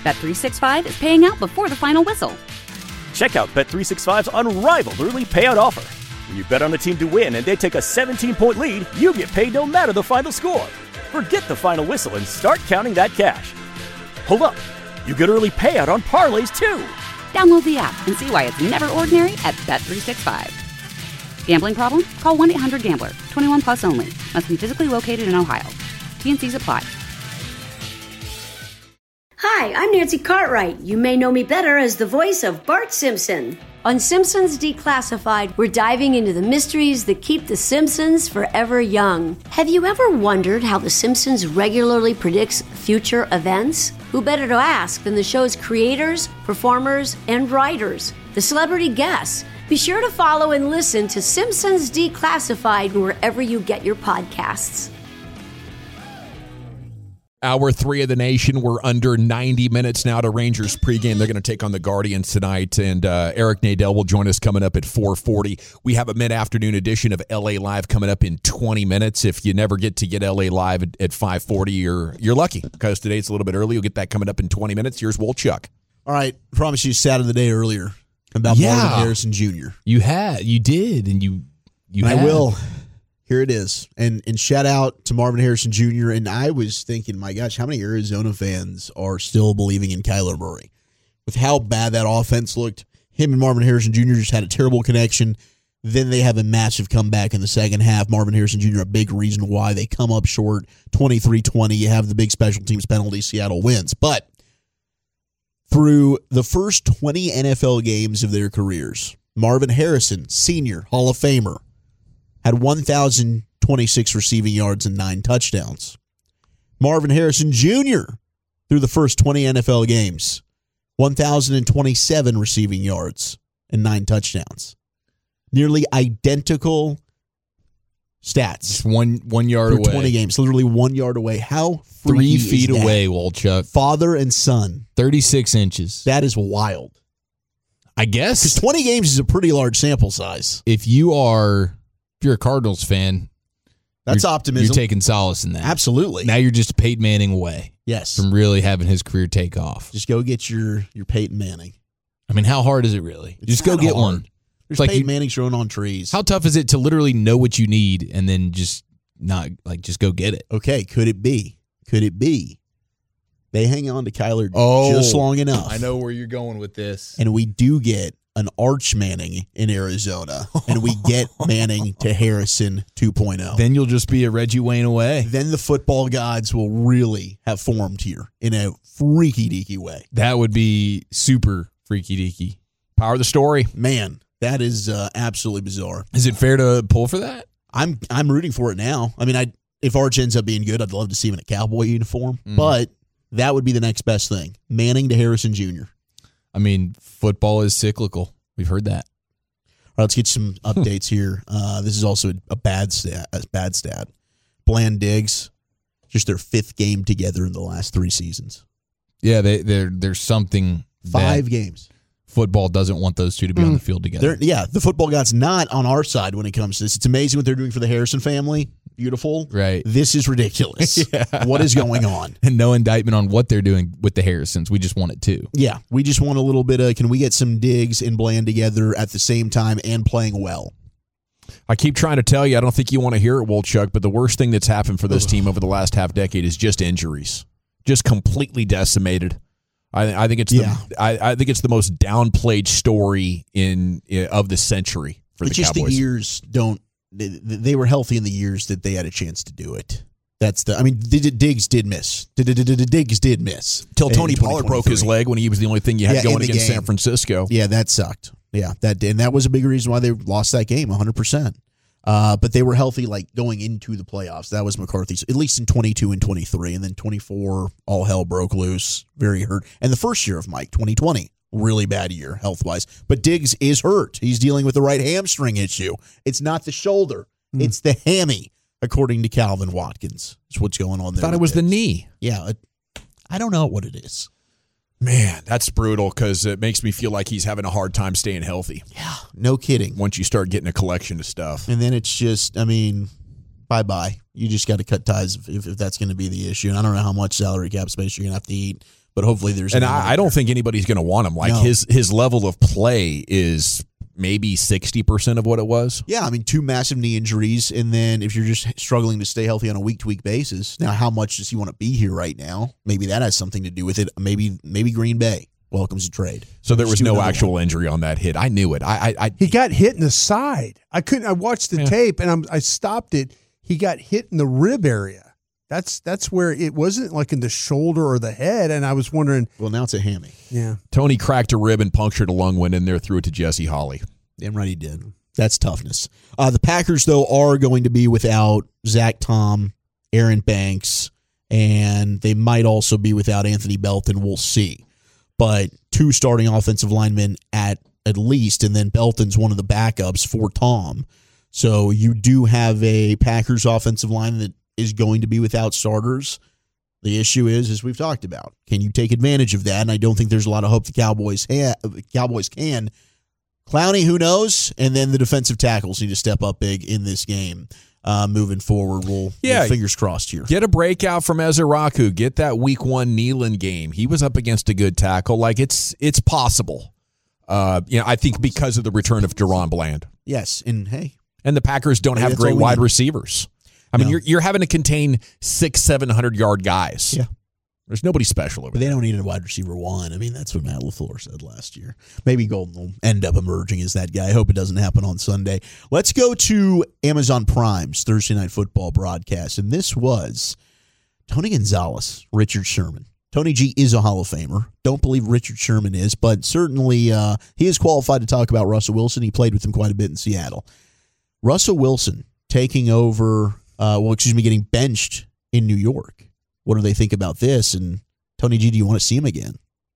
Bet365 is paying out before the final whistle. Check out Bet365's unrivaled early payout offer. When you bet on a team to win and they take a 17-point lead, you get paid no matter the final score. Forget the final whistle and start counting that cash. Hold up. You get early payout on parlays, too. Download the app and see why it's never ordinary at Bet365. Gambling problem? Call 1-800-GAMBLER. 21 plus only. Must be physically located in Ohio. T&Cs apply. Hi, I'm Nancy Cartwright. You may know me better as the voice of Bart Simpson. On Simpsons Declassified, we're diving into the mysteries that keep the Simpsons forever young. Have you ever wondered how The Simpsons regularly predicts future events? Who better to ask than the show's creators, performers, and writers, the celebrity guests? Be sure to follow and listen to Simpsons Declassified wherever you get your podcasts. Hour 3 of the nation. We're under 90 minutes now to Rangers pregame. They're going to take on the Guardians tonight, and Eric Nadel will join us coming up at 4:40. We have a mid-afternoon edition of LA Live coming up in 20 minutes. If you never get to get LA Live at 5:40, you're lucky, because today it's a little bit early. You'll get that coming up in 20 minutes. Here's Wolchuk. All right, promise you sat of the day earlier about Marvin Harrison Jr. You did, and you I will. Here it is. And shout out to Marvin Harrison Jr. And I was thinking, my gosh, how many Arizona fans are still believing in Kyler Murray? With how bad that offense looked, him and Marvin Harrison Jr. just had a terrible connection. Then they have a massive comeback in the second half. Marvin Harrison Jr., a big reason why they come up short, 23-20. You have the big special teams penalty. Seattle wins. But through the first 20 NFL games of their careers, Marvin Harrison, senior, Hall of Famer, had 1,026 receiving yards and 9 touchdowns. Marvin Harrison Jr., through the first 20 NFL games, 1,027 receiving yards and 9 touchdowns. Nearly identical stats. Just one yard away. 20 games, literally 1 yard away. How 3 feet is that? away, Wolchuk. Father and son. 36 inches. That is wild. I guess. Because 20 games is a pretty large sample size. If you're a Cardinals fan, that's optimism. You're taking solace in that. Absolutely. Now you're just Peyton Manning away. Yes. From really having his career take off. Just go get your Peyton Manning. I mean, how hard is it really? Just go get one. There's like Peyton Manning growing on trees. How tough is it to literally know what you need and then just just go get it? Okay, could it be? They hang on to Kyler just long enough. I know where you're going with this. And we do get an Arch Manning in Arizona, and we get Manning to Harrison 2.0. Then you'll just be a Reggie Wayne away. Then the football gods will really have formed here in a freaky-deaky way. That would be super freaky-deaky. Power of the story. Man, that is absolutely bizarre. Is it fair to pull for that? I'm rooting for it now. I mean, if Arch ends up being good, I'd love to see him in a Cowboy uniform, but that would be the next best thing. Manning to Harrison Jr. I mean, football is cyclical. We've heard that. All right, let's get some updates here. This is also a bad stat. Bland Diggs, just their 5th game together in the last 3 seasons. Yeah, there's something. 5 games. Football doesn't want those two to be on the field together. The football god's not on our side when it comes to this. It's amazing what they're doing for the Harrison family. Beautiful. Right. This is ridiculous. Yeah. What is going on? And no indictment on what they're doing with the Harrisons. We just want it too. Yeah. We just want a little bit of, can we get some Diggs and Bland together at the same time and playing well? I keep trying to tell you, I don't think you want to hear it, Wolchuk, but the worst thing that's happened for this team over the last half decade is just injuries. Just completely decimated. I think it's I think it's the most downplayed story of the century for the Cowboys. Just the years don't. They were healthy in the years that they had a chance to do it. Diggs did miss. Diggs did miss. Till Tony Pollard broke his leg when he was the only thing you had going against San Francisco. Yeah, that sucked. Yeah, that did. And that was a big reason why they lost that game, 100%. But they were healthy going into the playoffs. That was McCarthy's, at least in 22 and 23. And then 24, all hell broke loose, very hurt. And the first year of Mike, 2020, really bad year health-wise. But Diggs is hurt. He's dealing with the right hamstring issue. It's not the shoulder. It's the hammy, according to Calvin Watkins. Is what's going on there. I thought it was the knee. Yeah, I don't know what it is. Man, that's brutal because it makes me feel like he's having a hard time staying healthy. Yeah, no kidding. Once you start getting a collection of stuff. And then it's just, bye-bye. You just got to cut ties if that's going to be the issue. And I don't know how much salary cap space you're going to have to eat. but hopefully there's. And I don't think anybody's going to want him. Like his level of play is maybe 60% of what it was. Yeah, I mean, 2 massive knee injuries, and then if you're just struggling to stay healthy on a week-to-week basis, now how much does he want to be here right now? Maybe that has something to do with it. Maybe Green Bay welcomes a trade. So there was no actual injury on that hit. I knew it. He got hit in the side. I watched the tape and I stopped it. He got hit in the rib area. That's where it wasn't like in the shoulder or the head. And I was wondering. Well, now it's a hammy. Yeah. Tony cracked a rib and punctured a lung, went in there, threw it to Jesse Holley. Damn right he did. That's toughness. The Packers, though, are going to be without Zach Tom, Aaron Banks, and they might also be without Anthony Belton. We'll see. But 2 starting offensive linemen at least, and then Belton's one of the backups for Tom. So you do have a Packers offensive line that is going to be without starters. The issue is, as we've talked about, can you take advantage of that? And I don't think there's a lot of hope the Cowboys can. Clowney, who knows? And then the defensive tackles need to step up big in this game. Moving forward, we'll fingers crossed here. Get a breakout from Ezeraku. Get that week 1 Neyland game. He was up against a good tackle. Like it's possible. I think because of the return of Deron Bland. Yes, and the Packers don't have great wide receivers. I mean, you're having to contain 600-700 yard guys. Yeah. There's nobody special over there. But they don't need a wide receiver 1. I mean, that's what Matt LaFleur said last year. Maybe Golden will end up emerging as that guy. I hope it doesn't happen on Sunday. Let's go to Amazon Prime's Thursday Night Football broadcast. And this was Tony Gonzalez, Richard Sherman. Tony G is a Hall of Famer. Don't believe Richard Sherman is, but certainly he is qualified to talk about Russell Wilson. He played with him quite a bit in Seattle. Russell Wilson taking over, getting benched in New York. What do they think about this? And Tony G, do you want to see him again?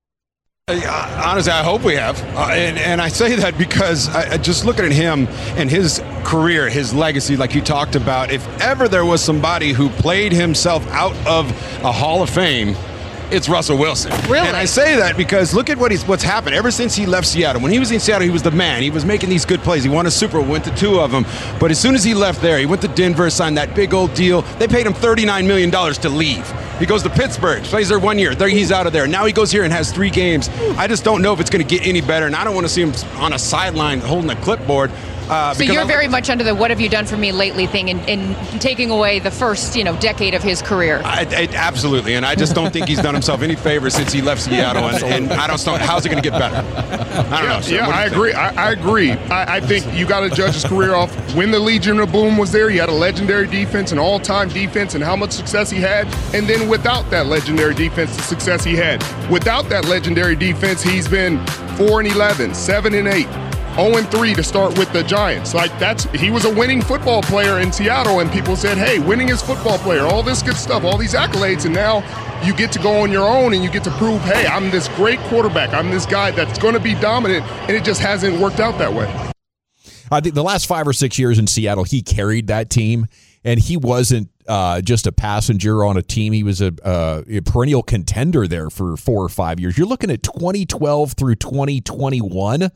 Honestly, I hope we have. And I say that because I just looking at him and his career, his legacy, like you talked about, if ever there was somebody who played himself out of a Hall of Fame, it's Russell Wilson. Really? And I say that because look at what's happened ever since he left Seattle. When he was in Seattle, he was the man. He was making these good plays. He won a Super Bowl, went to 2 of them. But as soon as he left there, he went to Denver, signed that big old deal. They paid him $39 million to leave. He goes to Pittsburgh, plays there 1 year. He's out of there. Now he goes here and has 3 games. I just don't know if it's going to get any better, and I don't want to see him on a sideline holding a clipboard. So you're very much under the "what have you done for me lately" thing, in taking away the first decade of his career. Absolutely, and I just don't think he's done himself any favors since he left Seattle, and I don't know how's it going to get better. I don't know. So I agree. I agree. I think you got to judge his career off when the Legion of Boom was there. He had a legendary defense, an all-time defense, and how much success he had. And then without that legendary defense, the success he had. Without that legendary defense, he's been 4-11, 7-8. 0-3 to start with the Giants. He was a winning football player in Seattle, and people said, hey, winning is football player, all this good stuff, all these accolades, and now you get to go on your own and you get to prove, hey, I'm this great quarterback. I'm this guy that's going to be dominant, and it just hasn't worked out that way. I think the last 5 or 6 years in Seattle, he carried that team, and he wasn't just a passenger on a team. He was a perennial contender there for 4 or 5 years. You're looking at 2012 through 2021.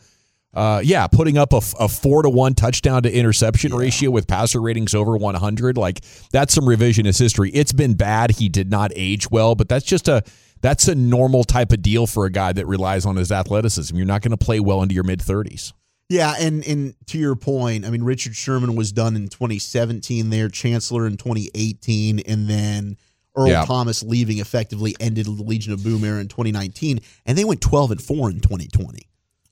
Putting up a 4-to-1 touchdown to interception ratio with passer ratings over 100. Like, that's some revisionist history. It's been bad. He did not age well, but that's a normal type of deal for a guy that relies on his athleticism. You're not going to play well into your mid-30s. Yeah, and to your point, I mean, Richard Sherman was done in 2017 there, Chancellor in 2018, and then Earl Thomas leaving effectively ended the Legion of Boom era in 2019, and they went 12-4 in 2020.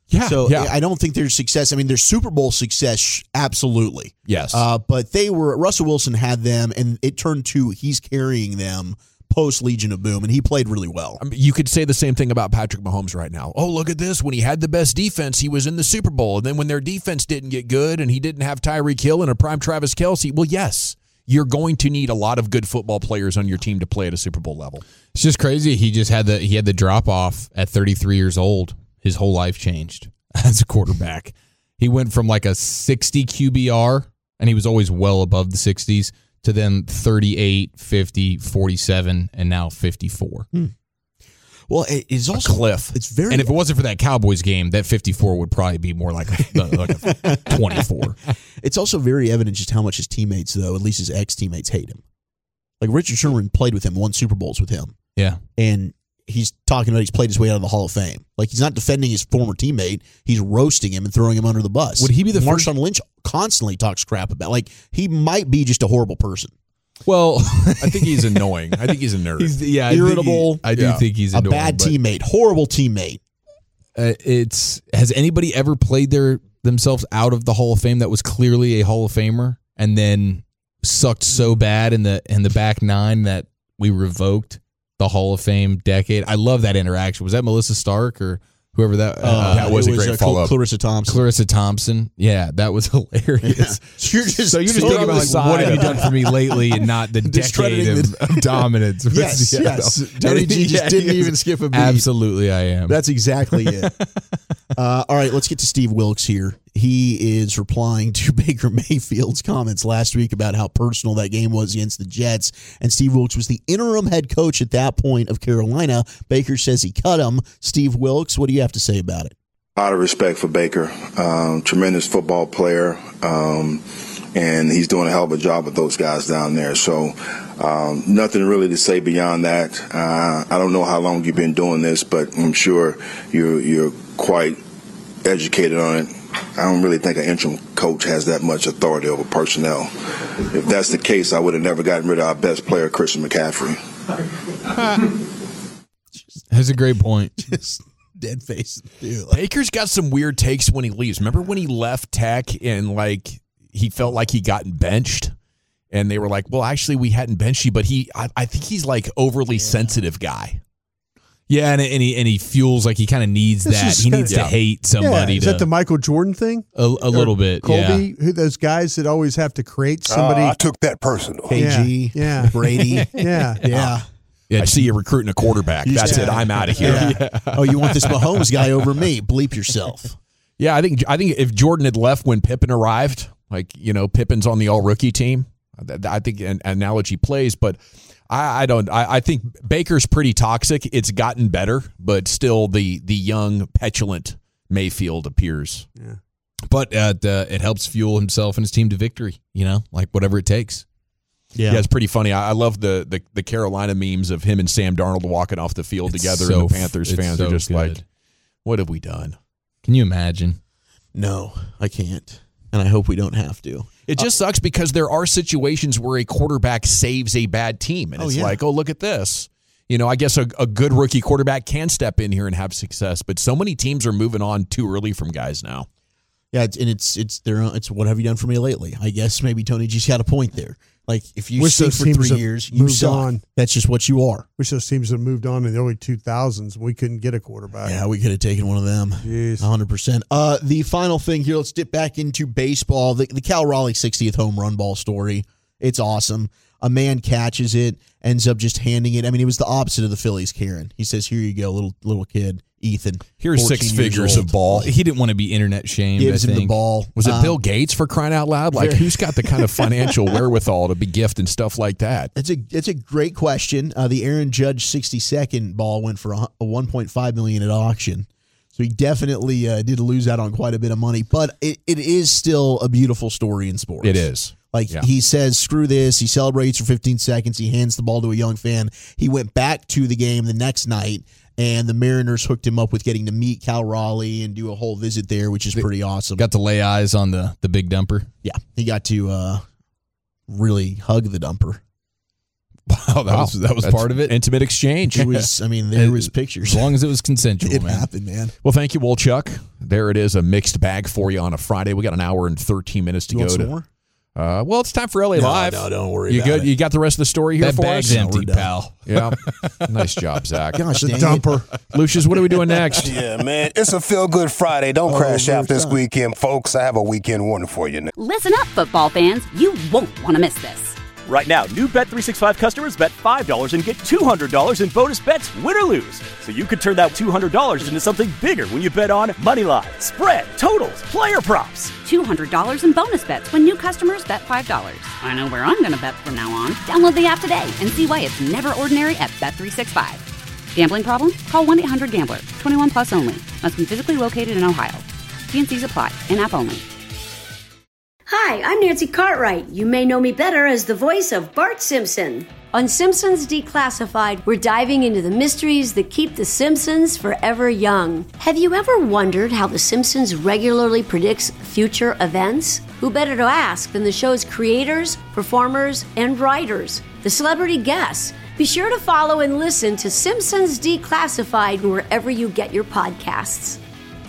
I don't think there's success. I mean, there's Super Bowl success, absolutely. Yes. But Russell Wilson had them, and it turned to he's carrying them post Legion of Boom, and he played really well. I mean, you could say the same thing about Patrick Mahomes right now. Oh, look at this. When he had the best defense, he was in the Super Bowl. And then when their defense didn't get good and he didn't have Tyreek Hill and a prime Travis Kelce, well, yes, you're going to need a lot of good football players on your team to play at a Super Bowl level. It's just crazy. He had the drop-off at 33 years old. His whole life changed as a quarterback. He went from like a 60 QBR, and he was always well above the 60s, to then 38, 50, 47, and now 54. Well, it's also a cliff. It's very, and if it wasn't for that Cowboys game, that 54 would probably be more like a 24. It's also very evident just how much his teammates, though, at least his ex-teammates, hate him. Like Richard Sherman played with him, won Super Bowls with him. Yeah. And he's talking about he's played his way out of the Hall of Fame. Like, he's not defending his former teammate. He's roasting him and throwing him under the bus. Would he be the Marshawn Lynch constantly talks crap about. Like, he might be just a horrible person. Well, I think he's annoying. I think he's a nerd. Irritable. I do think he's annoying, a bad teammate. Horrible teammate. Has anybody ever played themselves out of the Hall of Fame that was clearly a Hall of Famer and then sucked so bad in the back nine that we revoked the Hall of Fame decade? I love that interaction. Was that Melissa Stark or whoever that? That was a great follow-up. Clarissa Thompson. Clarissa Thompson. Yeah, that was hilarious. Yeah. So you're just thinking about like, what have you done for me lately, and not the decade of dominance. Yes. Tony G just didn't even skip a beat. Absolutely, I am. That's exactly it. All right, let's get to Steve Wilks here. He is replying to Baker Mayfield's comments last week about how personal that game was against the Jets. And Steve Wilks was the interim head coach at that point of Carolina. Baker says he cut him. Steve Wilks, what do you have to say about it? A lot of respect for Baker. Tremendous football player. And he's doing a hell of a job with those guys down there. So nothing really to say beyond that. I don't know how long you've been doing this, but I'm sure you're quite educated on it. I don't really think an interim coach has that much authority over personnel. If that's the case, I would have never gotten rid of our best player, Christian McCaffrey. That's a great point. Just dead face. Dude. Baker's got some weird takes when he leaves. Remember when he left Tech and like he felt like he gotten benched? And they were like, well, actually, we hadn't benched you, but I think he's like overly sensitive guy. Yeah, and he feels like he kind of needs that. He needs to hate somebody. Yeah. Is that the Michael Jordan thing? A little bit, Colby, those guys that always have to create somebody. I took that personal. KG, yeah. Brady. Yeah. I see you recruiting a quarterback. That's it. I'm out of here. Yeah. Oh, you want this Mahomes guy over me? Bleep yourself. Yeah, I think if Jordan had left when Pippen arrived, like, Pippen's on the all-rookie team, I think an analogy plays, but I think Baker's pretty toxic. It's gotten better, but still the young, petulant Mayfield appears. Yeah. But it helps fuel himself and his team to victory, like whatever it takes. Yeah, it's pretty funny. I love the Carolina memes of him and Sam Darnold walking off the field together, and the Panthers fans are just like, what have we done? Can you imagine? No, I can't. And I hope we don't have to. It just sucks because there are situations where a quarterback saves a bad team. And it's like, oh, look at this. I guess a good rookie quarterback can step in here and have success. But so many teams are moving on too early from guys now. Yeah, it's what have you done for me lately? I guess maybe Tony G's got a point there. Like, if you stay for 3 years, you suck. On. That's just what you are. Wish those teams had moved on in the early 2000s. We couldn't get a quarterback. Yeah, we could have taken one of them. Jeez. 100%. The final thing here, let's dip back into baseball. The Cal Raleigh 60th home run ball story. It's awesome. A man catches it, ends up just handing it. I mean, it was the opposite of the Phillies, Karen. He says, here you go, little kid, Ethan. Here's 6 figures of ball. He didn't want to be internet shamed. Gives him the ball. Was it Bill Gates, for crying out loud? Like, who's got the kind of financial wherewithal to be gifting stuff like that? It's a great question. The Aaron Judge 62nd ball went for a $1.5 million at auction. So he definitely did lose out on quite a bit of money. But it is still a beautiful story in sports. It is. He says, screw this. He celebrates for 15 seconds. He hands the ball to a young fan. He went back to the game the next night, and the Mariners hooked him up with getting to meet Cal Raleigh and do a whole visit there, which is pretty awesome. Got to lay eyes on the big dumper. Yeah, he got to really hug the dumper. Wow, that was part of it. Intimate exchange. It was. I mean, there was pictures. As long as it was consensual, it happened, man. Well, thank you, Wolchuk. There it is, a mixed bag for you on a Friday. We got an hour and 13 minutes to go. Some more? Well, it's time for LA Live. No, don't worry. You about good? It. You got the rest of the story here that for bag's us? empty, pal. Yeah. Nice job, Zach. Gosh, the dumper. Lucius, what are we doing next? Yeah, man. It's a feel-good Friday. Don't crash out this weekend, folks. I have a weekend warning for you. Listen up, football fans. You won't want to miss this. Right now, new Bet365 customers bet $5 and get $200 in bonus bets, win or lose. So you could turn that $200 into something bigger when you bet on money line, spread, totals, player props. $200 in bonus bets when new customers bet $5. I know where I'm going to bet from now on. Download the app today and see why it's never ordinary at Bet365. Gambling problem? Call 1-800-GAMBLER. 21 plus only. Must be physically located in Ohio. T&Cs apply. In-app only. Hi, I'm Nancy Cartwright. You may know me better as the voice of Bart Simpson. On Simpsons Declassified, we're diving into the mysteries that keep The Simpsons forever young. Have you ever wondered how The Simpsons regularly predicts future events? Who better to ask than the show's creators, performers, and writers, the celebrity guests? Be sure to follow and listen to Simpsons Declassified wherever you get your podcasts.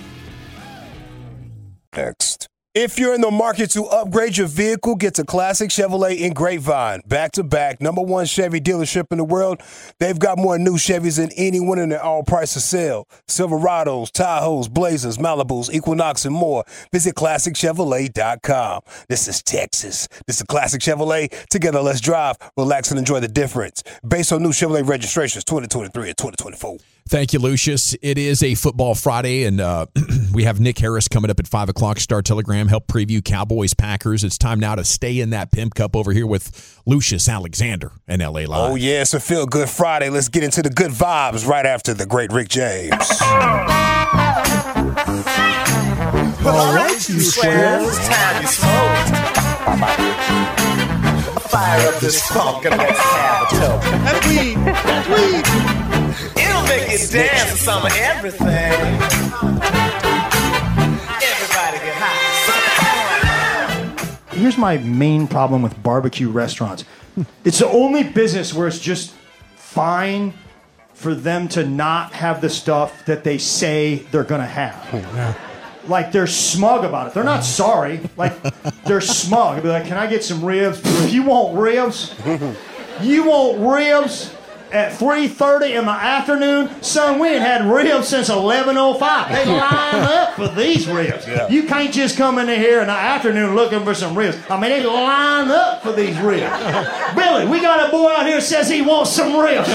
Next. If you're in the market to upgrade your vehicle, get to Classic Chevrolet in Grapevine. Back-to-back, #1 Chevy dealership in the world. They've got more new Chevys than anyone in their all-price of sale. Silverados, Tahoes, Blazers, Malibus, Equinox, and more. Visit ClassicChevrolet.com. This is Texas. This is Classic Chevrolet. Together, let's drive, relax, and enjoy the difference. Based on new Chevrolet registrations, 2023 and 2024. Thank you, Lucius. It is a Football Friday, and we have Nick Harris coming up at 5 o'clock. Star Telegram, help preview Cowboys-Packers. It's time now to stay in that Pimp Cup over here with Lucius Alexander and LA Live. Oh, yeah, it's a feel-good Friday. Let's get into the good vibes right after the great Rick James. All right, you squares, it's time you smoke. Fire up this funk and let's have a toke. That's weed. That's weed. It'll make you dance to some of everything. Everybody get high. Here's my main problem with barbecue restaurants. It's the only business where it's just fine for them to not have the stuff that they say they're going to have. Yeah. Like, they're smug about it. They're not sorry. Like, they're smug. They'll be like, can I get some ribs? If you want ribs, at 3:30 in the afternoon, son, we ain't had ribs since 11:05. They line up for these ribs. Yeah. You can't just come in here in the afternoon looking for some ribs. I mean, they line up for these ribs. Billy, we got a boy out here who says he wants some ribs.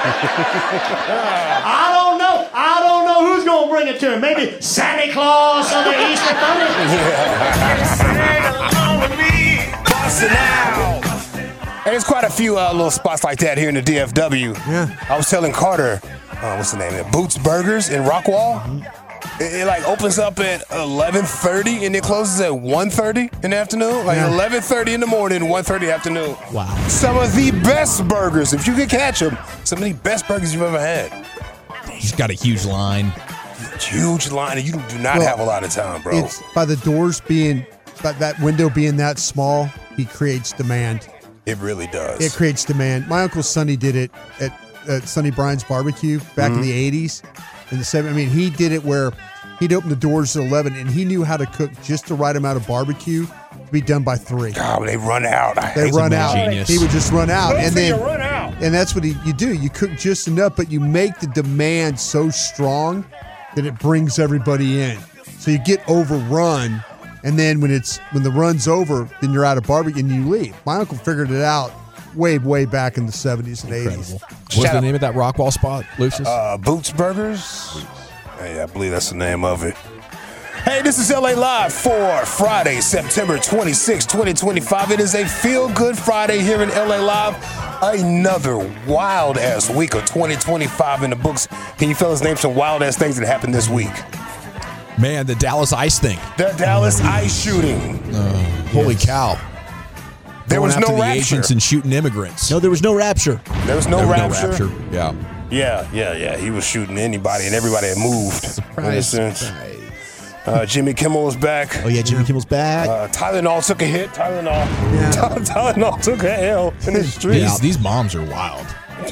I don't know who's going to bring it to him. Maybe Santa Claus or the Easter Bunny. Sing along with me, bustin' out. And there's quite a few little spots like that here in the DFW. Yeah. I was telling Carter, what's the name of it? Boots Burgers in Rockwall. Mm-hmm. It like opens up at 11:30 and it closes at 1:30 in the afternoon. Like 11:30 in the morning, 1:30 in the afternoon. Wow. Some of the best burgers, if you can catch them, some of the best burgers you've ever had. He's got a huge line. Huge line, and you do not have a lot of time, bro. It's by the doors being, by that window being that small, he creates demand. It really does. It creates demand. My Uncle Sonny did it at Sonny Bryan's Barbecue back in the 80s. In the 70s. I mean, he did it where he'd open the doors at 11, and he knew how to cook just the right amount of barbecue to be done by 3. God, they run out. They run out. Genius. He would just run out. And then run out. And that's what you do. You cook just enough, but you make the demand so strong that it brings everybody in. So you get overrun. And then when the run's over, then you're out of barbecue and you leave. My uncle figured it out way back in the 70s and 80s. What's the name of that Rockwall spot, Lucius? Boots Burgers. Hey, I believe that's the name of it. Hey, this is LA Live for Friday, September 26, 2025. It is a feel-good Friday here in LA Live. Another wild-ass week of 2025 in the books. Can you fellas name some wild-ass things that happened this week? Man, the Dallas Ice thing. The Dallas Ice shooting. Holy cow. There was no the rapture. agents and shooting immigrants. No, there was no rapture. There was no rapture. Yeah. Yeah. He was shooting anybody, and everybody had moved. Surprise. Jimmy Kimmel was back. Oh, yeah, Jimmy Kimmel's back. Tylenol took a hit. Tylenol took a L in the streets. These moms are wild.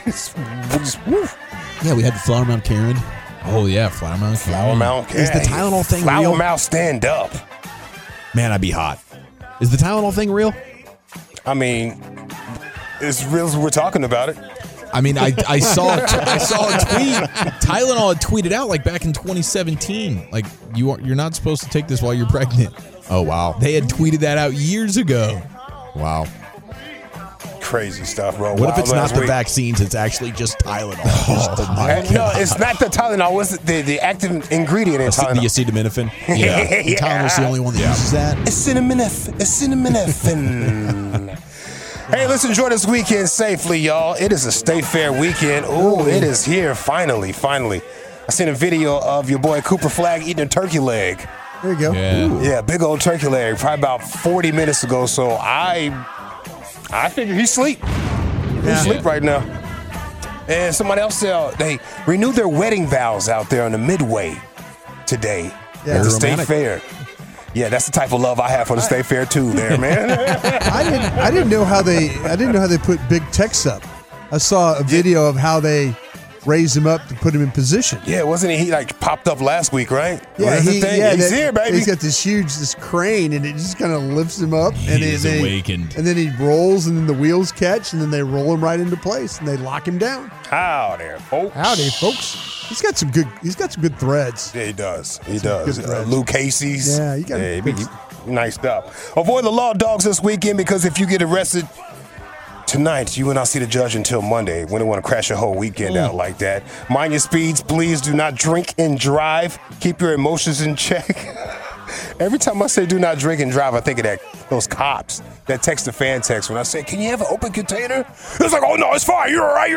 Yeah, we had the Flower Mound Karen. Oh, yeah, Flower Mound Karen. Is the Tylenol thing Flower real? Mound stand up. Man, I'd be hot. Is the Tylenol thing real? I mean, it's real as we're talking about it. I mean, I saw a tweet. Tylenol had tweeted out like back in 2017, like you're not supposed to take this while you're pregnant. Oh wow, they had tweeted that out years ago. Wow, crazy stuff, bro. What if it's not the vaccines? It's actually just Tylenol. No, it's not the Tylenol. What's the active ingredient in Tylenol? The acetaminophen. Yeah, Tylenol's the only one that uses that. Acetaminophen. Hey, let's enjoy this weekend safely, y'all. It is a State Fair weekend. Ooh, it is here, finally. I seen a video of your boy Cooper Flagg eating a turkey leg. There you go. Yeah, big old turkey leg, probably about 40 minutes ago, so I figure he's asleep. Who's asleep right now? And somebody else said they renewed their wedding vows out there on the Midway today at the State Fair. Yeah, that's the type of love I have for the State Fair too, there, man. I didn't know how they put Big Tex up. I saw a video of how they raised him up to put him in position. Yeah, wasn't he like popped up last week, right? Yeah, he's here, baby. He's got this crane, and it just kind of lifts him up, and He is awakened. And then he rolls, and then the wheels catch, and then they roll him right into place, and they lock him down. Howdy, folks. He's got some good threads. Yeah, he does. Luke Casey's. Yeah, he got nice stuff. Avoid the law dogs this weekend, because if you get arrested tonight, you will not see the judge until Monday. We don't want to crash your whole weekend out like that. Mind your speeds, please. Do not drink and drive. Keep your emotions in check. Every time I say do not drink and drive, I think of those cops that text the fan text when I say, can you have an open container? It's like, oh, no, it's fine. You're all right.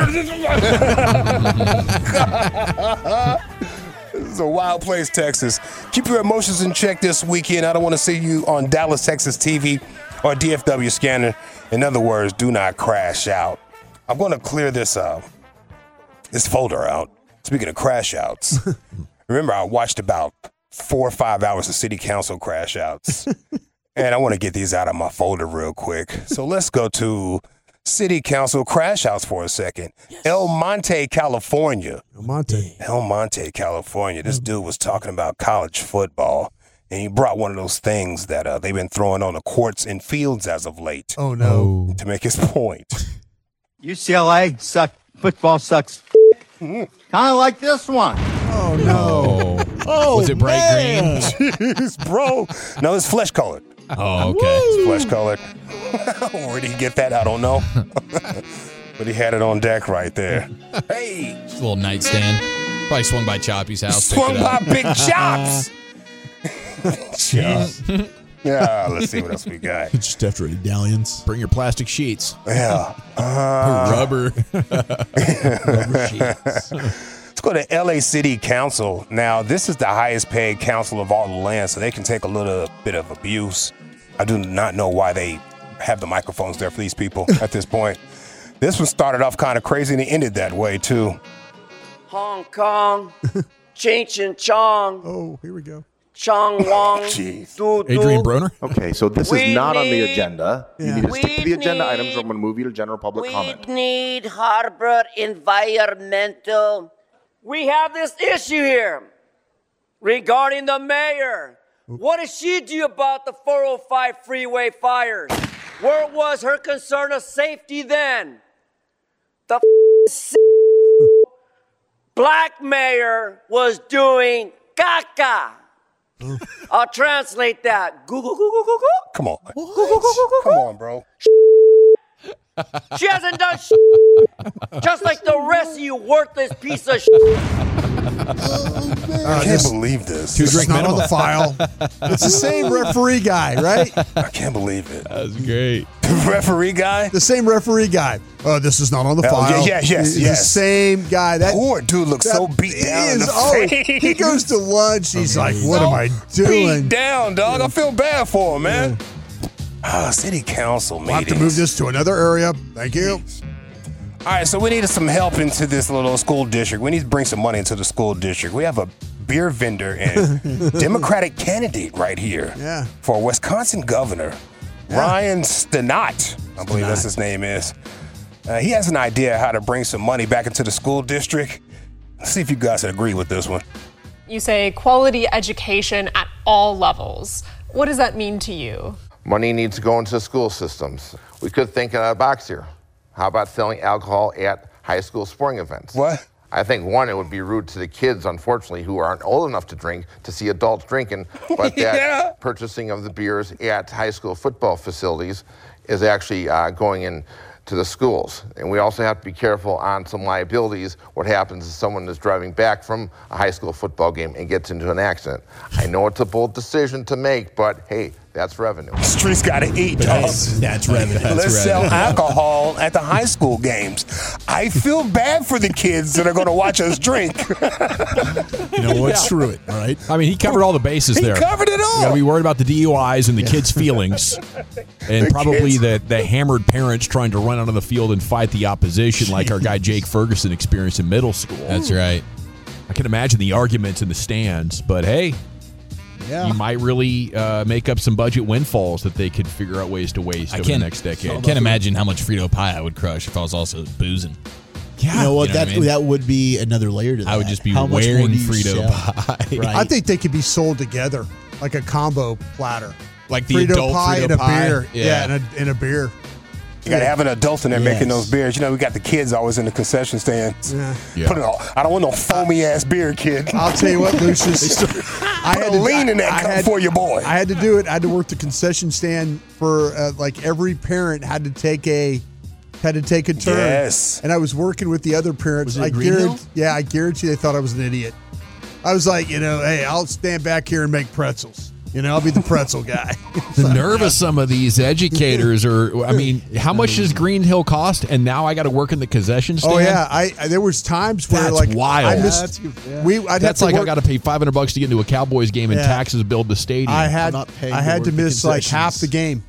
This is a wild place, Texas. Keep your emotions in check this weekend. I don't want to see you on Dallas, Texas TV or DFW scanner. In other words, do not crash out. I'm going to clear this folder out. Speaking of crash outs, remember I watched about 4 or 5 hours of city council crash outs. And I want to get these out of my folder real quick. So let's go to city council crash outs for a second. Yes. El Monte, California. El Monte, California. This dude was talking about college football. And he brought one of those things that they've been throwing on the courts and fields as of late. Oh, no. To make his point. UCLA football sucks. Kind of like this one. Oh, no. Oh, was it bright green? Jeez, bro. No, it's flesh colored. Oh, okay. It's flesh colored. Where did he get that? I don't know. But he had it on deck right there. Hey. Just a little nightstand. Probably swung by Choppy's house. Swung by Big Chops. Yeah, let's see what else we got. Just after medallions. Bring your plastic sheets. Yeah. Rubber. Rubber sheets. Let's go to LA City Council. Now, this is the highest paid council of all the land, so they can take a little bit of abuse. I do not know why they have the microphones there for these people at this point. This one started off kind of crazy, and it ended that way, too. Hong Kong, Cheech and Chong. Oh, here we go. Chong Wong. Adrian Broner. Okay, so this is not on the agenda. Yeah. You need to stick to the agenda items, or I'm going to move you to general public comment. We need Harbor Environmental. We have this issue here regarding the mayor. What does she do about the 405 freeway fires? Where was her concern of safety then? The black mayor was doing caca. I'll translate that. Google. Come on. What? Come on, bro. She hasn't done just like the rest of you worthless piece of I can't believe this. This is not on the file. It's the same referee guy, right? I can't believe it. That was great. The referee guy? The same referee guy. Oh, this is not on the file. Yes. It's the same guy. That poor dude looks so beat down. He goes to lunch. He's like, what am I doing? Beat down, dog. I feel bad for him, man. City council meetings. We'll have to move this to another area. Thank you. All right, so we needed some help into this little school district. We need to bring some money into the school district. We have a beer vendor and Democratic candidate right here for Wisconsin governor, Ryan Stenott. I believe that's his name is. He has an idea how to bring some money back into the school district. Let's see if you guys agree with this one. You say quality education at all levels. What does that mean to you? Money needs to go into school systems. We could think out of the box here. How about selling alcohol at high school sporting events? What? I think, one, it would be rude to the kids, unfortunately, who aren't old enough to drink, to see adults drinking, but that purchasing of the beers at high school football facilities is actually going in to the schools. And we also have to be careful on some liabilities. What happens if someone is driving back from a high school football game and gets into an accident? I know it's a bold decision to make, but hey, That's revenue. Streets got to eat, dog. That's revenue. Let's sell alcohol at the high school games. I feel bad for the kids that are going to watch us drink. You know what? Screw it. All right. I mean, he covered all the bases there. He covered it all. You got to be worried about the DUIs and the kids' feelings, and probably the hammered parents trying to run out on the field and fight the opposition, like our guy Jake Ferguson experienced in middle school. That's right. I can imagine the arguments in the stands, but hey. Yeah. You might really make up some budget windfalls that they could figure out ways to waste over the next decade. I can't imagine how much Frito pie I would crush if I was also boozing. Yeah, you know what? That would be another layer to that. I would just be How much more wearing do you Frito sell? pie. Right. I think they could be sold together, like a combo platter. Like the Frito adult pie Frito and a pie. beer. Yeah. And a beer. You got to have an adult in there making Yes. those beers. You know, we got the kids always in the concession stands. Yeah. Put it all, I don't want no foamy-ass beer, kid. I'll tell you what, Lucius. I had to lean in that cup for your boy. I had to do it. I had to work the concession stand for like every parent had to take a turn. Yes. And I was working with the other parents. Was it Green Hill? I guarantee they thought I was an idiot. I was like, hey, I'll stand back here and make pretzels. I'll be the pretzel guy. The nerve of some of these educators how much does Green Hill cost? And now I got to work in the concession stand? Oh, yeah. There was times where That's wild. I missed. That's like I got to pay $500 to get into a Cowboys game and taxes build the stadium. I had to miss like half the game.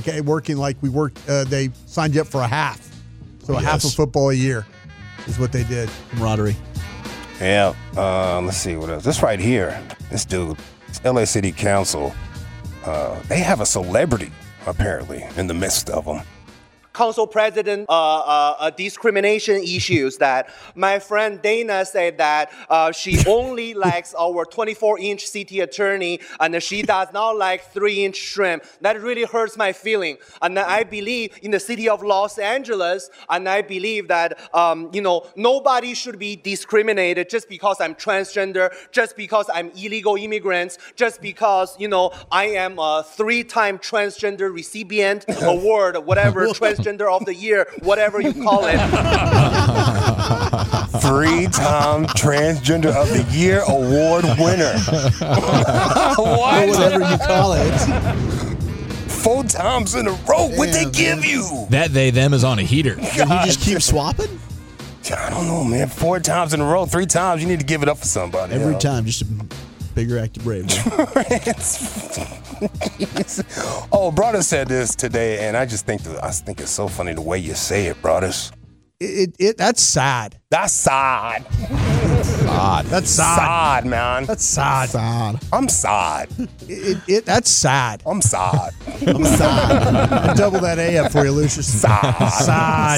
They signed you up for a half. So half of football a year is what they did. Camaraderie. Yeah. Let's see what else. This right here, this dude, LA City Council, they have a celebrity, apparently, in the midst of them. Council President discrimination issues that my friend Dana said that she only likes our 24-inch city attorney and she does not like 3-inch shrimp. That really hurts my feeling. And I believe in the city of Los Angeles, and I believe that nobody should be discriminated just because I'm transgender, just because I'm illegal immigrants, just because I am a 3-time transgender recipient award, whatever transgender of the year, whatever you call it. 3-time transgender of the year award winner. What? Whatever you call it. 4 times in a row. What they give you? That they, them is on a heater. Can you just keep swapping? I don't know, man. 4 times in a row, 3 times. You need to give it up for somebody. Every time, just a bigger act of bravery. Brother said this today, and I think it's so funny the way you say it, brothers. That's sad. That's sad. That's sad. Sad, man. That's sad. I'm sad. That's sad. I'm sad. I'm sad. I double that A up for you, Lucius. Sad.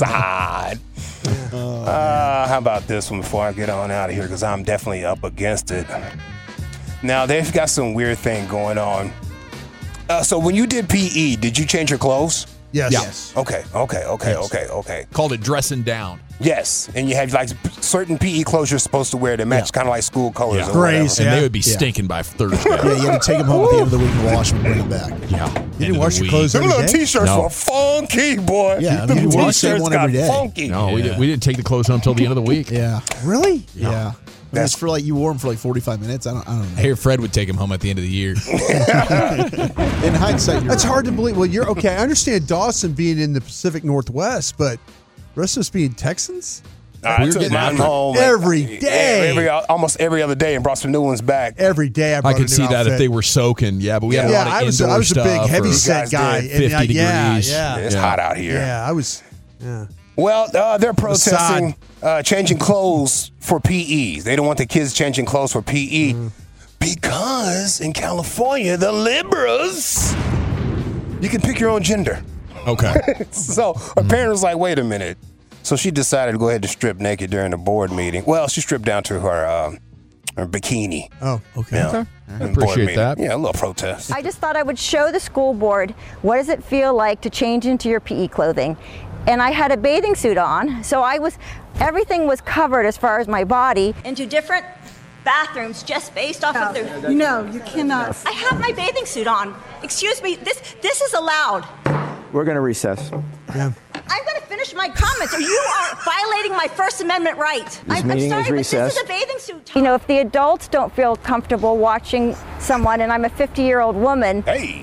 How about this one before I get on out of here? Because I'm definitely up against it. Now, they've got some weird thing going on. So when you did PE, did you change your clothes? Yes. Okay. Called it dressing down. Yes, and you had like certain PE clothes you're supposed to wear that match kind of like school colors. Yeah. Or whatever. And they would be stinking by Thursday. Yeah, you had to take them home at the end of the week and wash them and bring them back. Yeah. You didn't wash your clothes Them every little day? t-shirts were funky, boy. Yeah, Them you wash the same t-shirts one got every day. funky. No, we didn't take the clothes home until the end of the week. Yeah. Really? Yeah. That's for like you wore them for like 45 minutes. I don't know. I hear Fred would take him home at the end of the year. In hindsight, That's hard to believe. Well, you're okay. I understand Dawson being in the Pacific Northwest, but the rest of us being Texans? I took mine home every day. Almost every other day, and brought some new ones back. Every day I brought I could see that if they were soaking. Yeah, but we had a lot of indoor I was a big stuff heavy or set guy. 50 degrees. Yeah. It's hot out here. Yeah, I was. Yeah. Well, they're protesting changing clothes for PEs. They don't want the kids changing clothes for PE because in California, the liberals, you can pick your own gender. Okay. So her parent was like, wait a minute. So she decided to go ahead and strip naked during the board meeting. Well, she stripped down to her bikini. Oh, okay. Yeah. I appreciate that. Yeah, a little protest. I just thought I would show the school board what does it feel like to change into your PE clothing. And I had a bathing suit on, so everything was covered as far as my body. Into different bathrooms just based off of their... No, you cannot. I have my bathing suit on. Excuse me, this is allowed. We're going to recess. Yeah. I'm going to finish my comments, or you are violating my First Amendment right. I'm meeting sorry, is but recessed. this is a bathing suit. You know, if the adults don't feel comfortable watching someone, and I'm a 50-year-old woman,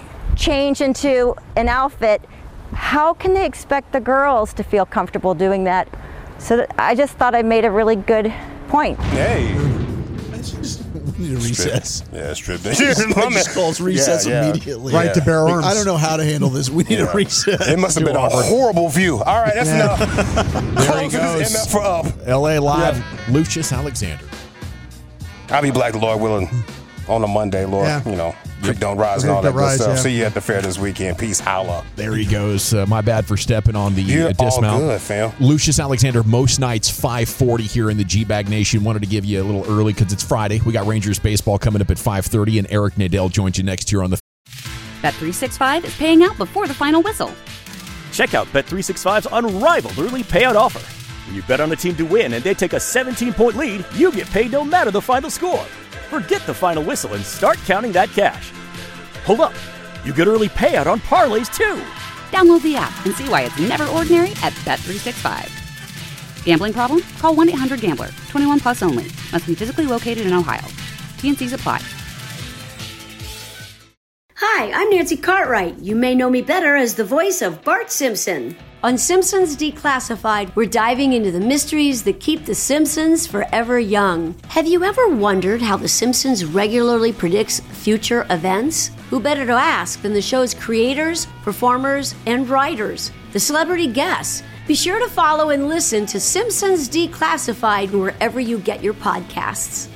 change into an outfit, how can they expect the girls to feel comfortable doing that? So I just thought I made a really good point. Hey. We need a recess. Strip. Just calls recess immediately. Right to bare arms. I don't know how to handle this. We need a recess. It must have been a horrible view. All right, that's enough. There he goes. MF for up. LA Live, Lucius Alexander. I'll be black, Lord willing, on a Monday, Lord. You know, creek don't rise and all that good stuff. See you at the fair this weekend. Peace. Holla. There he goes. My bad for stepping on the dismount. All good, fam. Lucius Alexander, most nights 5:40 here in the G-Bag Nation. Wanted to give you a little early because it's Friday. We got Rangers baseball coming up at 5:30, and Eric Nadel joins you next year on the Bet365 is paying out before the final whistle. Check out Bet365's unrivaled early payout offer. When you bet on a team to win and they take a 17-point lead, you get paid no matter the final score. Forget the final whistle and start counting that cash. Hold up. You get early payout on parlays, too. Download the app and see why it's never ordinary at Bet365. Gambling problem? Call 1-800-GAMBLER. 21 plus only. Must be physically located in Ohio. T&Cs apply. Hi, I'm Nancy Cartwright. You may know me better as the voice of Bart Simpson. On Simpsons Declassified, we're diving into the mysteries that keep The Simpsons forever young. Have you ever wondered how The Simpsons regularly predicts future events? Who better to ask than the show's creators, performers, and writers, the celebrity guests? Be sure to follow and listen to Simpsons Declassified wherever you get your podcasts.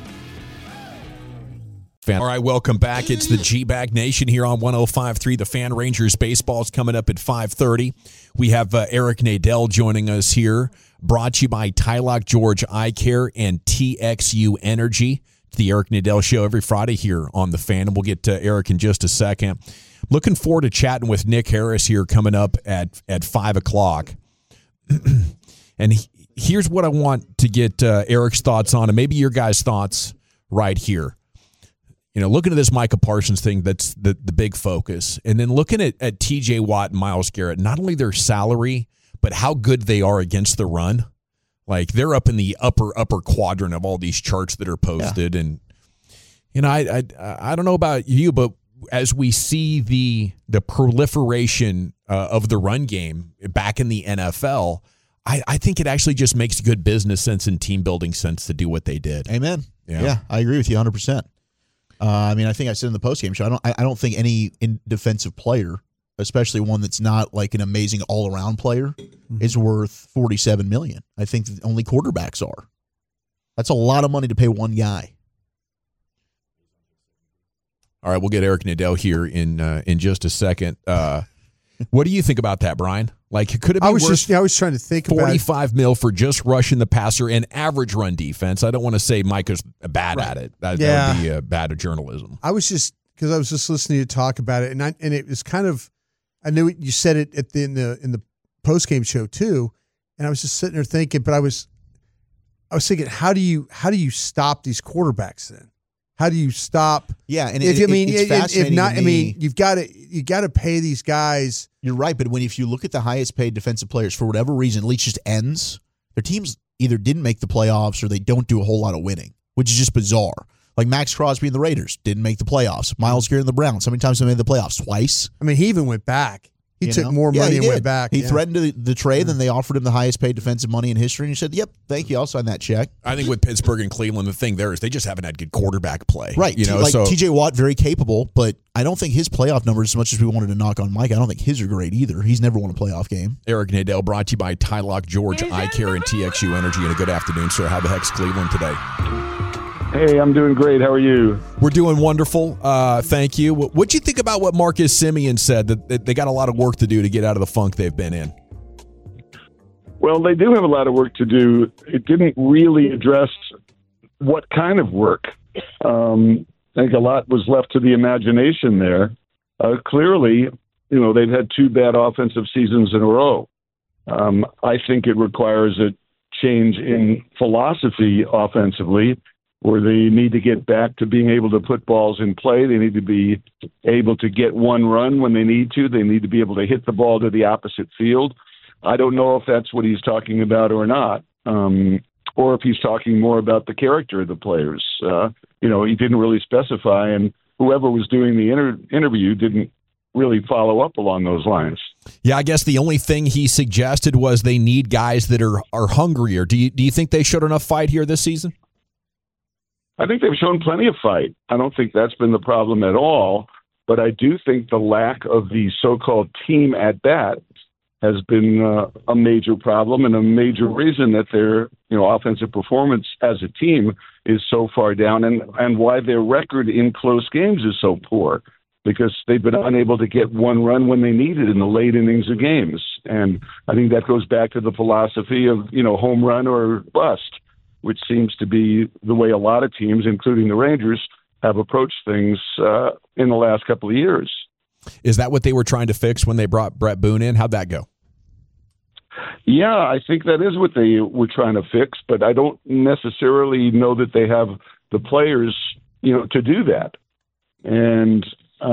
All right, welcome back. It's the G-Bag Nation here on 105.3. The Fan. Rangers baseball is coming up at 5:30. We have Eric Nadel joining us here, brought to you by Tylock George Eye Care and TXU Energy. It's the Eric Nadel Show every Friday here on The Fan, and we'll get to Eric in just a second. Looking forward to chatting with Nick Harris here coming up at 5 o'clock. And here's what I want to get Eric's thoughts on, and maybe your guys' thoughts right here. You know, looking at this Micah Parsons thing, that's the big focus. And then looking at T.J. Watt and Myles Garrett, not only their salary, but how good they are against the run. Like, they're up in the upper quadrant of all these charts that are posted. Yeah. And, you know, I don't know about you, but as we see the proliferation of the run game back in the NFL, I think it actually just makes good business sense and team building sense to do what they did. Amen. Yeah, I agree with you 100%. I mean, I think I said in the postgame show, I don't think any defensive player, especially one that's not like an amazing all-around player, is worth $47 million. I think that only quarterbacks are. That's a lot of money to pay one guy. All right, we'll get Eric Nadel here in just a second. What do you think about that, Brian? Like, could it be I was trying to think about $45 million for just rushing the passer and average run defense? I don't want to say Micah's bad at it. That would be bad journalism. I was just listening to you talk about it, and it was kind of, I knew you said it in the post game show too, and I was just sitting there thinking, but I was thinking, how do you stop these quarterbacks then? How do you stop? Yeah, and it's fascinating. If not, I mean, you got to pay these guys. You're right, but if you look at the highest paid defensive players, for whatever reason, at least just ends, their teams either didn't make the playoffs or they don't do a whole lot of winning, which is just bizarre. Like Max Crosby and the Raiders didn't make the playoffs. Myles Garrett and the Browns, how many times have they made the playoffs? Twice. I mean, he even went back. He took more money and went back. He threatened the trade, then they offered him the highest paid defensive money in history, and he said, "Yep, thank you, I'll sign that check." I think with Pittsburgh and Cleveland, the thing there is they just haven't had good quarterback play. Right. You know, so T.J. Watt, very capable, but I don't think his playoff numbers, as much as we wanted to knock on Mike, I don't think his are great either. He's never won a playoff game. Eric Nadel, brought to you by Tylock George Eye Care and TXU Energy. And a good afternoon, sir. How the heck's Cleveland today? Hey, I'm doing great. How are you? We're doing wonderful. Thank you. What'd you think about what Marcus Semien said, that they got a lot of work to do to get out of the funk they've been in? Well, they do have a lot of work to do. It didn't really address what kind of work. I think a lot was left to the imagination there. Clearly, you know, they've had two bad offensive seasons in a row. I think it requires a change in philosophy offensively, where they need to get back to being able to put balls in play. They need to be able to get one run when they need to. They need to be able to hit the ball to the opposite field. I don't know if that's what he's talking about or not, or if he's talking more about the character of the players. You know, he didn't really specify, and whoever was doing the interview didn't really follow up along those lines. Yeah, I guess the only thing he suggested was they need guys that are hungrier. Do you think they showed enough fight here this season? I think they've shown plenty of fight. I don't think that's been the problem at all, but I do think the lack of the so-called team at bat has been a major problem and a major reason that their offensive performance as a team is so far down and why their record in close games is so poor, because they've been unable to get one run when they need it in the late innings of games. And I think that goes back to the philosophy of, home run or bust, which seems to be the way a lot of teams, including the Rangers, have approached things in the last couple of years. Is that what they were trying to fix when they brought Brett Boone in? How'd that go? Yeah, I think that is what they were trying to fix, but I don't necessarily know that they have the players, to do that. And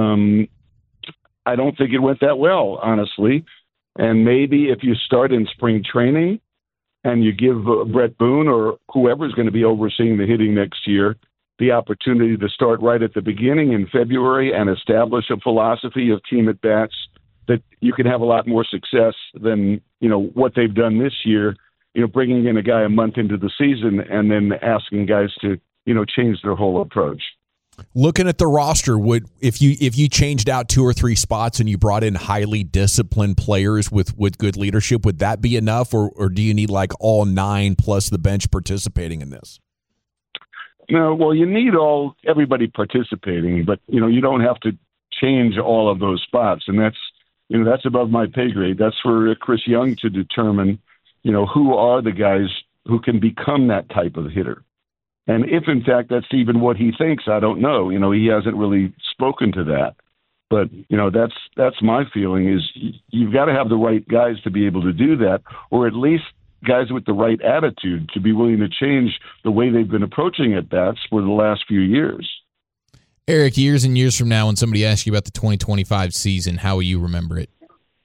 I don't think it went that well, honestly. And maybe if you start in spring training and you give Brett Boone or whoever's going to be overseeing the hitting next year the opportunity to start right at the beginning in February and establish a philosophy of team at bats, that you can have a lot more success than, what they've done this year, bringing in a guy a month into the season and then asking guys to, change their whole approach. Looking at the roster, if you changed out 2 or 3 spots and you brought in highly disciplined players with good leadership, would that be enough, or do you need like all 9 plus the bench participating in this? No, well, you need everybody participating, but you don't have to change all of those spots, and that's above my pay grade. That's for Chris Young to determine, who are the guys who can become that type of hitter. And if, in fact, that's even what he thinks, I don't know. He hasn't really spoken to that. But, that's my feeling is you've got to have the right guys to be able to do that, or at least guys with the right attitude to be willing to change the way they've been approaching at bats for the last few years. Eric, years and years from now, when somebody asks you about the 2025 season, how will you remember it?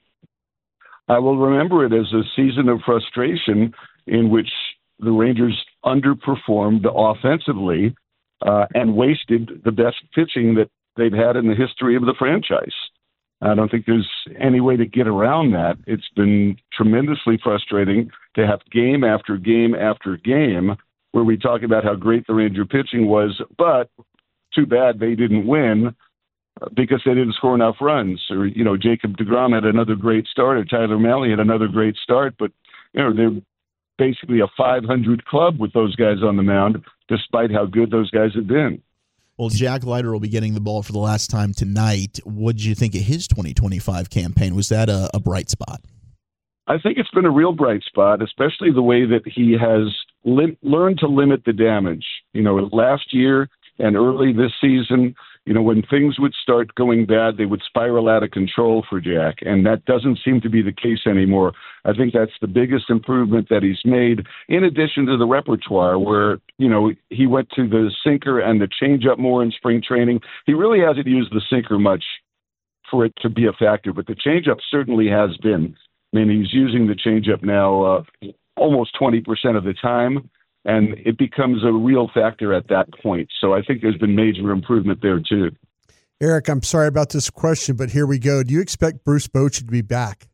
I will remember it as a season of frustration in which the Rangers underperformed offensively and wasted the best pitching that they've had in the history of the franchise. I don't think there's any way to get around that. It's been tremendously frustrating to have game after game after game where we talk about how great the Ranger pitching was, but too bad they didn't win because they didn't score enough runs. Or, Jacob deGrom had another great start, or Tyler Mahle had another great start, but, they're basically a 500 club with those guys on the mound, despite how good those guys have been. Well, Jack Leiter will be getting the ball for the last time tonight. What did you think of his 2025 campaign? Was that a bright spot? I think it's been a real bright spot, especially the way that he has learned to limit the damage. Last year and early this season, when things would start going bad, they would spiral out of control for Jack, and that doesn't seem to be the case anymore. I think that's the biggest improvement that he's made, in addition to the repertoire where, he went to the sinker and the changeup more in spring training. He really hasn't used the sinker much for it to be a factor, but the changeup certainly has been. I mean, he's using the changeup now almost 20% of the time, and it becomes a real factor at that point. So I think there's been major improvement there, too. Eric, I'm sorry about this question, but here we go. Do you expect Bruce Bochy to be back?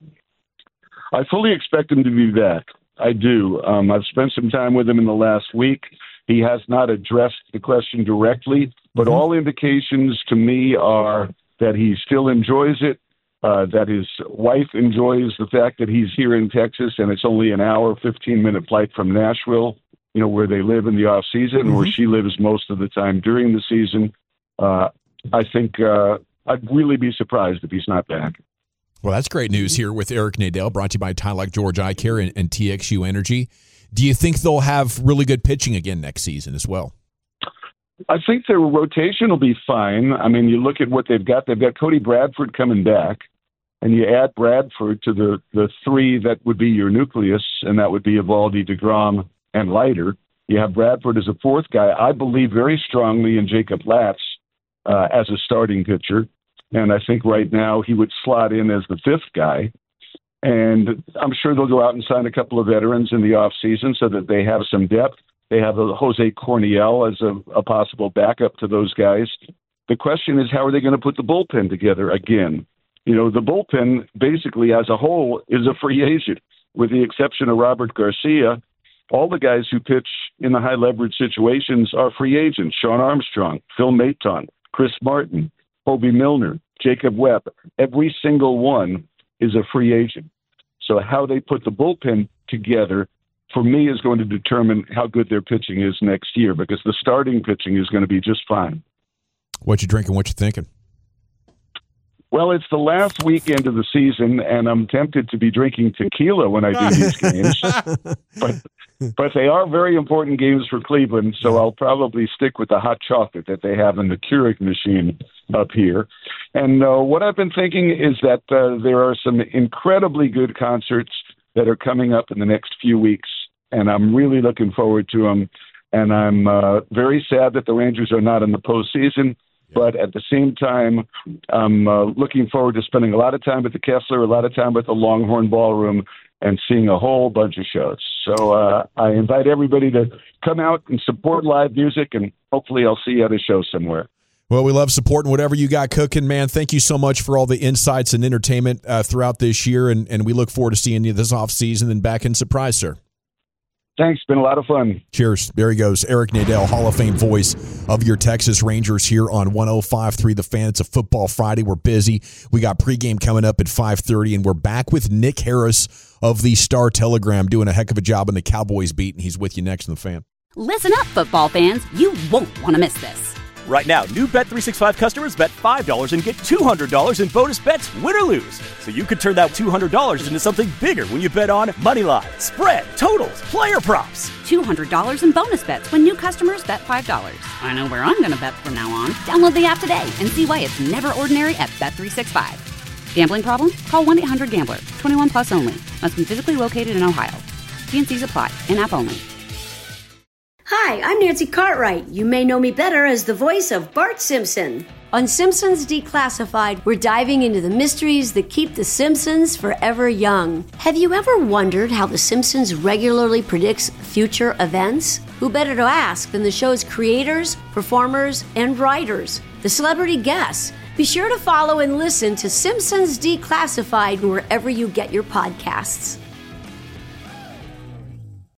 I fully expect him to be back. I do. I've spent some time with him in the last week. He has not addressed the question directly, but all indications to me are that he still enjoys it, that his wife enjoys the fact that he's here in Texas and it's only an hour, 15-minute flight from Nashville, where they live in the off season, where she lives most of the time during the season. I think I'd really be surprised if he's not back. Well, that's great news here with Eric Nadel, brought to you by Tylock George Eye Care and TXU Energy. Do you think they'll have really good pitching again next season as well? I think their rotation will be fine. I mean, you look at what they've got. They've got Cody Bradford coming back, and you add Bradford to the 3 that would be your nucleus, and that would be Eovaldi, deGrom, and Leiter. You have Bradford as a 4th guy. I believe very strongly in Jacob Latz as a starting pitcher, and I think right now he would slot in as the 5th guy. And I'm sure they'll go out and sign a couple of veterans in the offseason so that they have some depth. They have Jose Corniel as a possible backup to those guys. The question is, how are they going to put the bullpen together again? You know, the bullpen basically as a whole is a free agent, with the exception of Robert Garcia. All the guys who pitch in the high leverage situations are free agents. Sean Armstrong, Phil Maton, Chris Martin, Hobie Milner, Jacob Webb. Every single one is a free agent. So how they put the bullpen together, for me, is going to determine how good their pitching is next year, because the starting pitching is going to be just fine. What you drinking? What you thinking? Well, it's the last weekend of the season, and I'm tempted to be drinking tequila when I do these games. But they are very important games for Cleveland, so I'll probably stick with the hot chocolate that they have in the Keurig machine up here. And what I've been thinking is that there are some incredibly good concerts that are coming up in the next few weeks, and I'm really looking forward to them. And I'm very sad that the Rangers are not in the postseason. But at the same time, I'm looking forward to spending a lot of time at the Kessler, a lot of time at the Longhorn Ballroom, and seeing a whole bunch of shows. So I invite everybody to come out and support live music, and hopefully I'll see you at a show somewhere. Well, we love supporting whatever you got cooking, man. Thank you so much for all the insights and entertainment throughout this year, and we look forward to seeing you this offseason and back in Surprise, sir. Thanks. Been a lot of fun. Cheers. There he goes. Eric Nadel, Hall of Fame voice of your Texas Rangers here on 105.3 The Fan. It's a football Friday. We're busy. We got pregame coming up at 5:30, and we're back with Nick Harris of the Star Telegram doing a heck of a job in the Cowboys beat, and he's with you next on The Fan. Listen up, football fans. You won't want to miss this. Right now, new Bet365 customers bet $5 and get $200 in bonus bets, win or lose. So you could turn that $200 into something bigger when you bet on moneyline, spread, totals, player props. $200 in bonus bets when new customers bet $5. I know where I'm going to bet from now on. Download the app today and see why it's never ordinary at Bet365. Gambling problem? Call 1-800-GAMBLER. 21 plus only. Must be physically located in Ohio. T&Cs apply. In-app only. Hi, I'm Nancy Cartwright. You may know me better as the voice of Bart Simpson. On Simpsons Declassified, we're diving into the mysteries that keep The Simpsons forever young. Have you ever wondered how The Simpsons regularly predicts future events? Who better to ask than the show's creators, performers, and writers, the celebrity guests? Be sure to follow and listen to Simpsons Declassified wherever you get your podcasts.